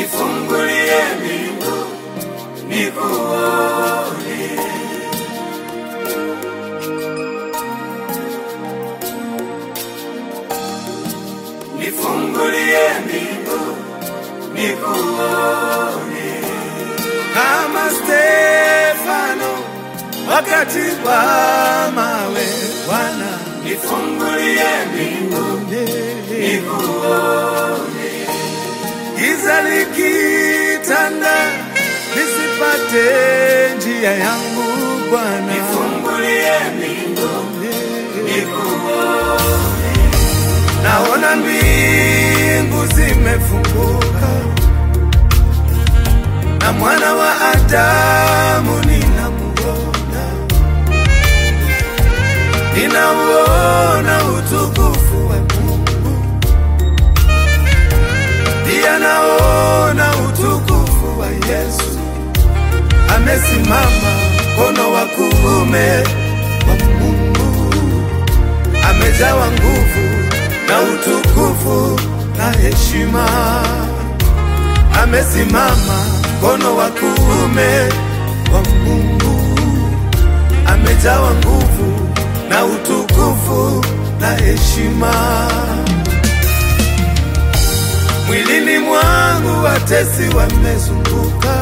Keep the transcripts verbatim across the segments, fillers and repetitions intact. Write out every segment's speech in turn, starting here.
nifungulie mbingu nikuone. Nifungulie mbingu nikuone. Kama Stefano wakati wa mawe, Bwana nifungulie mbingu nikuone. Giza likitanda nisipate njia yangu, Bwana nifungulie mbingu nikuone. Naona mbingu zimefunguka na mwana wa Adamu ninamuona, ninauona utukufu wa Mungu, pia naona utukufu wa Yesu. Amesimama mkono wa kuume wa Mungu, amejawa nguvu na utukufu na heshima. Amesimama mkono wa kuume wa Mungu, amejawa nguvu na utukufu na heshima. Mwilini mwangu watesi wamezunguka,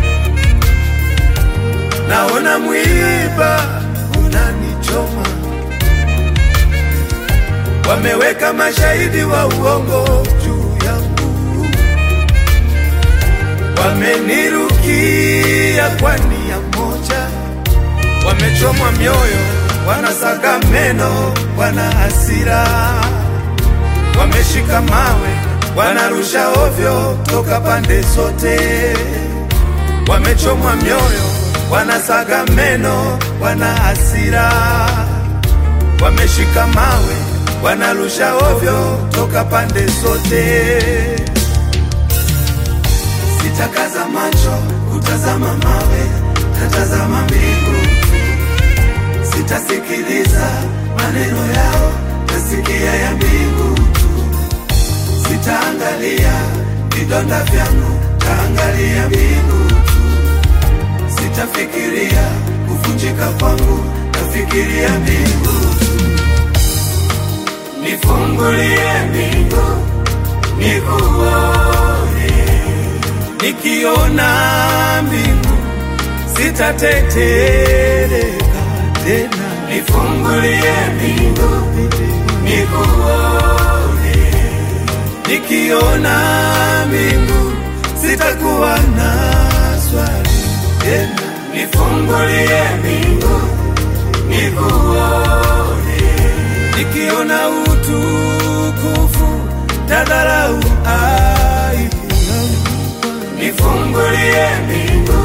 naona mwiba unanichoma. Wameweka mashahidi wa uongo juu yangu, wamenirukia kwa nia moja. Wamechomwa mioyo, wanasaga meno, wana hasira. Wameshika mawe, wanarusha ovyo toka pande zote. Wamechomwa mioyo, wanasaga meno, wana hasira. Wameshika mawe, wanarusha ovyo toka pande zote. Sitakaza macho kutazama mawe, natazama mbingu. Sitasikiliza maneno yao, nasikia ya mbingu tu. Sitaangalia vidonda vyangu, taangalia mbingu tu. Sitafikiria kuvunjika kwangu, nafikiria mbingu tu. Nifungulie mbingu nikuone. Nikiona mbingu sitatetereka tena. Nifungulie mbingu nikuone. Nikiona mbingu sitakuwa na swali tena. Nifungulie mbingu nikuone. Nikiona utukufu tadharau aibu. Nifungulie mbingu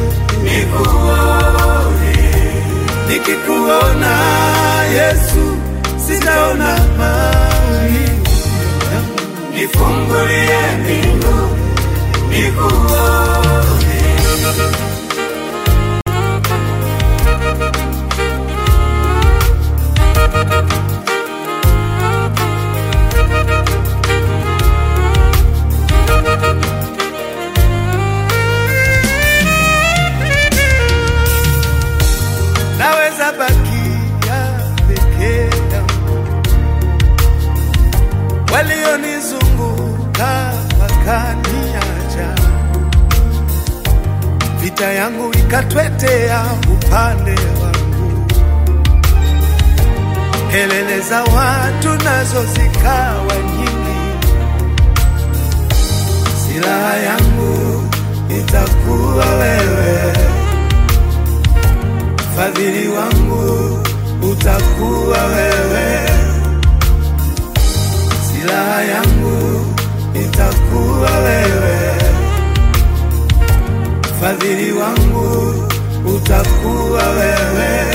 nikuone. Nikikuona Yesu sitaona maumivu. Nifungulie mbingu nikuone. Naweza bakia peke yangu, walionizunguka wakaniacha. Vita yangu ikatwetea upande wangu, kelele za watu nazo zikawa nyingi. Silaha yangu itakuwa wewe, fadhili wangu utakuwa wewe. Silaha yangu itakuwa wewe, fadhili wangu utakuwa wewe.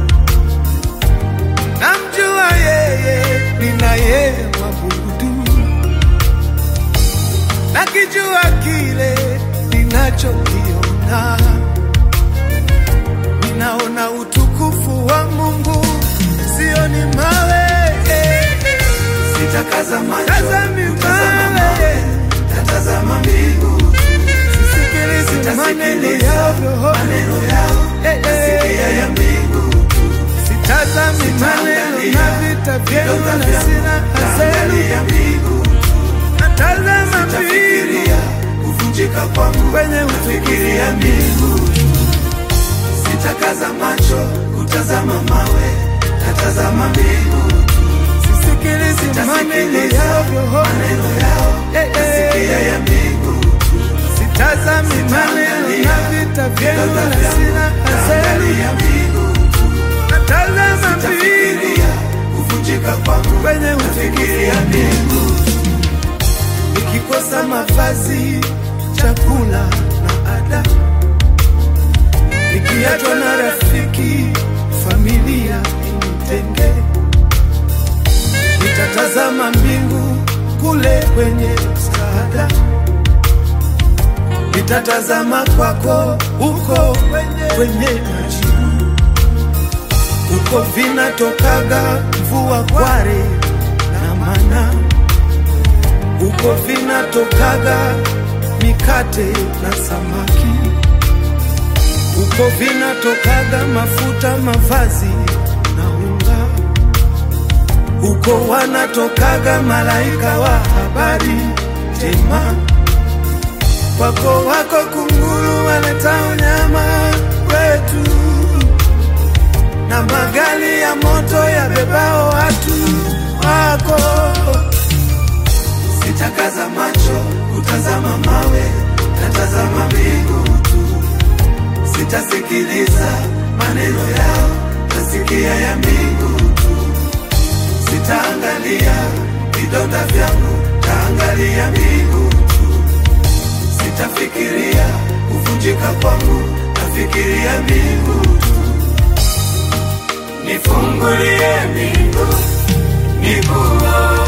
Namjua yeye ninaye mwabudu, nakijua kile ninachokiona. Ninaona utukufu wa Mungu, sioni mawe. Sitakaza macho Tazami kutazama mawe, natazama mbingu. kwenye nafikiria mbingu. Sitakaza macho kutazama mawe, natazama mbingu. sisikilizi maneno yao, maneno yao, nasikia ya mbingu. sitazami maneno na vita vyenu, na sina hasira ya mbingu. natazama mbingu kuvunjika kwangu, kwenye nafikiria mbingu. nikikosa mavazi, chakula na ada, nikiachwa na rafiki, familia initenge, nitatazama mbingu kule kwenye msaada, nitatazama kwako uko kwenye, kwenye majibu, uko vinatokaga mvua, kware na mana, uko vinatokaga mikate na samaki, uko vinatokaga mafuta, mavazi na unga, uko wanatokaga malaika wa habari njema. Kwako wako kunguru waleta unyama wetu, na magari ya moto ya bebao watu wako. Sitakaza macho kutazama mawe, natazama mbingu tu. Sitasikiliza maneno yao, nasikia ya mbingu tu. Sitaangalia vidonda vyangu, taangalia mbingu tu. Sitafikiria kuvunjika kwangu, nafikiria mbingu tu. Nifungulie mbingu, nikuone